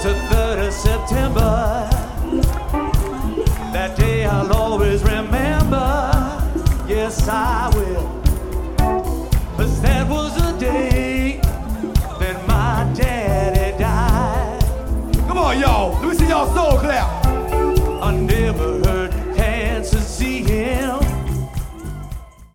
the 3rd of September. That day I'll always remember. Yes, I will. 'Cause that was the day that my daddy died. Come on, y'all. Let me see y'all soul clap. I never heard